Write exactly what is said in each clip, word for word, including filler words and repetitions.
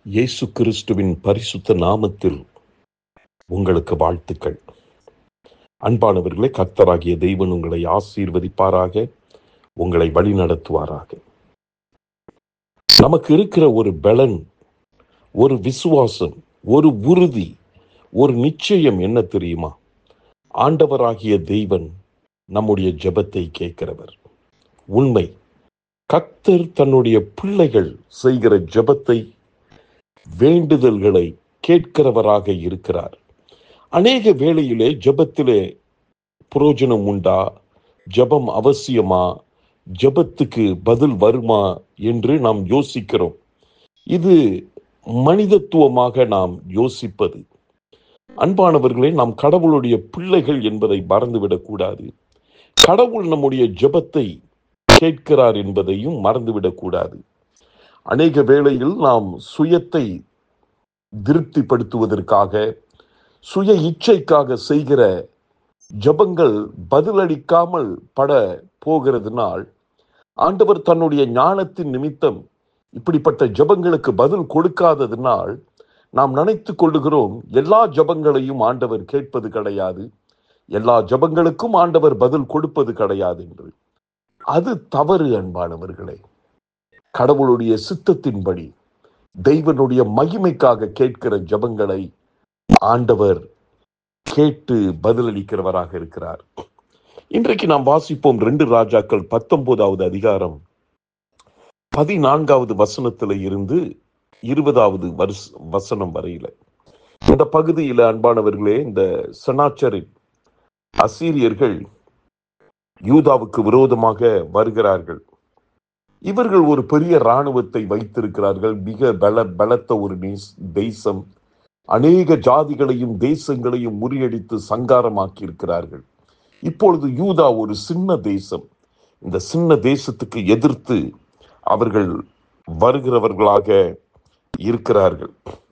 இயேசு கிறிஸ்துவின் பரிசுத்த நாமத்தில் உங்களுக்கு வாழ்த்துக்கள். அன்பானவர்களே, கர்த்தராகிய தெய்வன் உங்களை ஆசீர்வதிப்பாராக, உங்களை வழி நடத்துவாராக. நமக்கு இருக்கிற ஒரு பலன், ஒரு விசுவாசம், ஒரு உறுதி, ஒரு நிச்சயம் என்ன தெரியுமா? ஆண்டவராகிய தெய்வன் நம்முடைய ஜெபத்தை கேட்கிறவர். உண்மை. கர்த்தர் தன்னுடைய பிள்ளைகள் செய்கிற ஜெபத்தை, வேண்டுதல்களை கேட்கிறவராக இருக்கிறார். அநேக வேளையிலே ஜெபத்திலே புரோஜனம் உண்டா, ஜெபம் அவசியமா, ஜெபத்துக்கு பதில் வருமா என்று நாம் யோசிக்கிறோம். இது மனிதத்துவமாக நாம் யோசிப்பது. அன்பானவர்களே, நாம் கடவுளுடைய பிள்ளைகள் என்பதை மறந்துவிடக் கூடாது. கடவுள் நம்முடைய ஜெபத்தை கேட்கிறார் என்பதையும் மறந்துவிடக் கூடாது. அநேக வேளையில் நாம் சுயத்தை திருப்திப்படுத்துவதற்காக, சுய இச்சைக்காக செய்கிற ஜெபங்கள் பதிலளிக்காமல் பட போகிறதுனால், ஆண்டவர் தன்னுடைய ஞானத்தின் நிமித்தம் இப்படிப்பட்ட ஜெபங்களுக்கு பதில் கொடுக்காததினால் நாம் நினைத்து கொள்ளுகிறோம், எல்லா ஜெபங்களையும் ஆண்டவர் கேட்பது கிடையாது, எல்லா ஜெபங்களுக்கும் ஆண்டவர் பதில் கொடுப்பது கிடையாது என்று. அது தவறு அன்பானவர்களே. கடவுளுடைய சித்தத்தின்படி, தெய்வனுடைய மகிமைக்காக கேட்கிற ஜெபங்களை ஆண்டவர் கேட்டு பதிலளிக்கிறவராக இருக்கிறார். இன்றைக்கு நாம் வாசிப்போம் ரெண்டு ராஜாக்கள் பத்தொன்பதாவது அதிகாரம் பதினான்காவது வசனத்துல இருந்து இருபதாவது வருஷ வசனம் வரையில. இந்த பகுதியில அன்பானவர்களே, இந்த செனாச்சரின் அசீரியர்கள் யூதாவுக்கு விரோதமாக வருகிறார்கள். இவர்கள் ஒரு பெரிய இராணுவத்தை வைத்திருக்கிறார்கள். மிக பல பலத்த ஒரு தேசம். அநேக ஜாதிகளையும் தேசங்களையும் முறியடித்து சங்காரமாக்கி இருக்கிறார்கள். இப்பொழுது யூதா ஒரு சின்ன தேசம். இந்த சின்ன தேசத்துக்கு எதிர்த்து அவர்கள் வருகிறவர்களாக இருக்கிறார்கள்.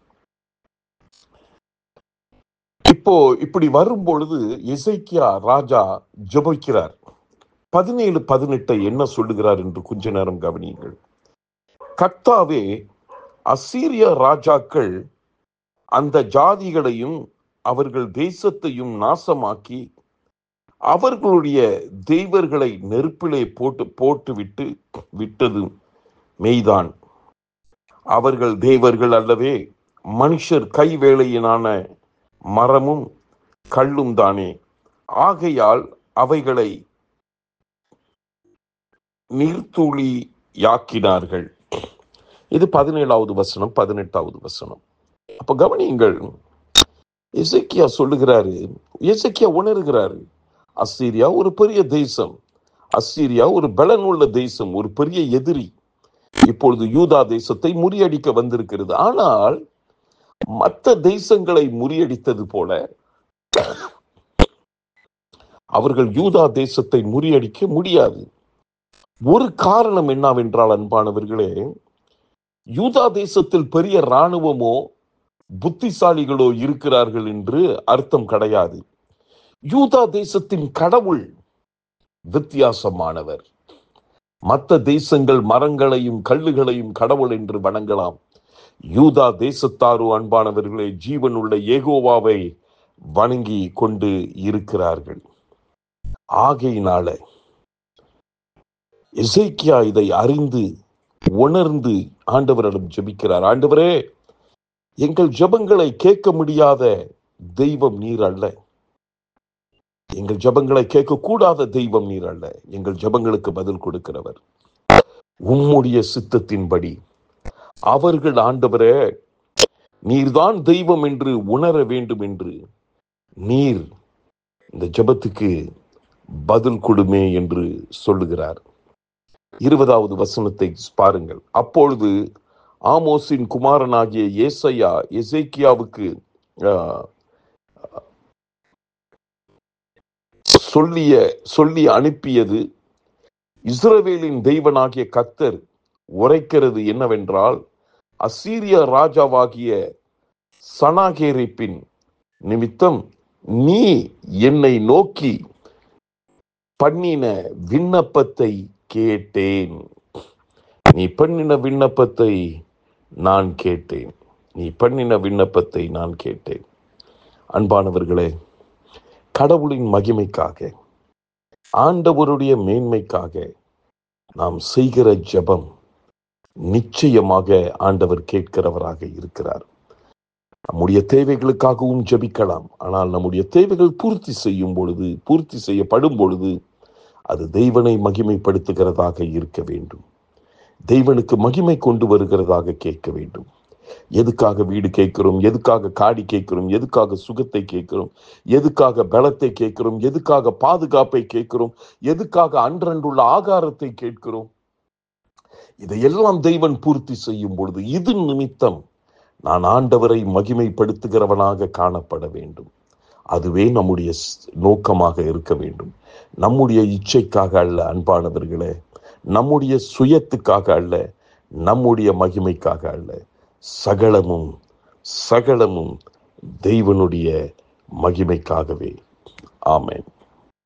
இப்போ இப்படி வரும் பொழுது எசேக்கியா ராஜா ஜெபிக்கிறார். பதினேழு பதினெட்டை என்ன சொல்லுகிறார் என்று கொஞ்ச நேரம் கவனியுங்கள். கர்த்தாவே, அசீரிய ராஜாக்கள் அந்த ஜாதிகளையும் அவர்கள் தேசத்தையும் நாசமாக்கி அவர்களுடைய தெய்வர்களை நெருப்பிலே போட்டு போட்டு விட்டு விட்டது மெய்தான். அவர்கள் தேவர்கள் அல்லவே, மனுஷர் கை வேலையினான மரமும் கல்லும் தானே. ஆகையால் அவைகளை நீர்த்துளியாக்கினார்கள். இது பதினேழாவது வசனம், பதினெட்டாவது வசனம். அப்ப கவனியுங்கள், எசேக்கியா சொல்லுகிறாரு, எசேக்கியா உணர்கிறாரு, அசீரியா ஒரு பெரிய தேசம், அசீரியா ஒரு பலன் உள்ள தேசம், ஒரு பெரிய எதிரி. இப்பொழுது யூதா தேசத்தை முறியடிக்க வந்திருக்கிறது. ஆனால் மற்ற தேசங்களை முறியடித்தது போல அவர்கள் யூதா தேசத்தை முறியடிக்க முடியாது. ஒரு காரணம் என்னவென்றால் அன்பானவர்களே, யூதா தேசத்தில் பெரிய இராணுவமோ புத்திசாலிகளோ இருக்கிறார்கள் என்று அர்த்தம் கிடையாது. யூதா தேசத்தின் கடவுள் வித்தியாசமானவர். மற்ற தேசங்கள் மரங்களையும் கல்லுகளையும் கடவுள் என்று வணங்கலாம். யூதா தேசத்தாரோ அன்பானவர்களே, ஜீவனுள்ள யெகோவாவை வணங்கி கொண்டு இருக்கிறார்கள். ஆகையினால எசேக்கியா இதை அறிந்து உணர்ந்து ஆண்டவரிடம் ஜெபிக்கிறார். ஆண்டவரே, எங்கள் ஜெபங்களை கேட்க முடியாத தெய்வம் நீர் அல்ல, எங்கள் ஜெபங்களை கேட்க கூடாத தெய்வம் நீர் அல்ல, எங்கள் ஜெபங்களுக்கு பதில் கொடுக்கிறவர். உம்முடைய சித்தத்தின்படி அவர்கள் ஆண்டவரே நீர்தான் தெய்வம் என்று உணர வேண்டும் என்று நீர் இந்த ஜெபத்துக்கு பதில் கொடுமே என்று சொல்லுகிறார். இருபதாவது வசனத்தை பாருங்கள். அப்பொழுது ஆமோஸின் குமாரனாகிய ஏசாயா எசேக்கியாவுக்கு சொல்லிய சொல்லி அனுப்பியது, இஸ்ரவேலின் தெய்வனாகிய கர்த்தர் உரைக்கிறது என்னவென்றால், அசீரிய ராஜாவாகிய சனாகேரிப்பின் நிமித்தம் நீ என்னை நோக்கி பண்ணின விண்ணப்பத்தை கேட்டேன். நீ பண்ணின விண்ணப்பத்தை நான் கேட்டேன். நீ பண்ணின விண்ணப்பத்தை நான் கேட்டேன். அன்பானவர்களே, கடவுளின் மகிமைக்காக, ஆண்டவருடைய மேன்மைக்காக நாம் செய்கிற ஜெபம் நிச்சயமாக ஆண்டவர் கேட்கிறவராக இருக்கிறார். நம்முடைய தேவைகளுக்காகவும் ஜெபிக்கலாம். ஆனால் நம்முடைய தேவைகள் பூர்த்தி செய்யும் பொழுது பூர்த்தி செய்யப்படும் பொழுது அது தெய்வனை மகிமைப்படுத்துகிறதாக இருக்க வேண்டும். தெய்வனுக்கு மகிமை கொண்டு வருகிறதாக கேட்க வேண்டும். எதுக்காக வீடு கேட்கிறோம், எதுக்காக காடி கேட்கிறோம், எதுக்காக சுகத்தை கேட்கிறோம், எதுக்காக பலத்தை கேட்கிறோம், எதுக்காக பாதுகாப்பை கேட்கிறோம், எதுக்காக அன்றன்றுள்ள ஆகாரத்தை கேட்கிறோம், இதையெல்லாம் தெய்வன் பூர்த்தி செய்யும் பொழுது இது நிமித்தம் நான் ஆண்டவரை மகிமைப்படுத்துகிறவனாக காணப்பட வேண்டும். அதுவே நம்முடைய நோக்கமாக இருக்க வேண்டும். நம்முடைய இச்சைக்காக அல்ல அன்பானவர்களே, நம்முடைய சுயத்துக்காக அல்ல, நம்முடைய மகிமைக்காக அல்ல. சகலமும் சகலமும் தெய்வனுடைய மகிமைக்காகவே. ஆமென்.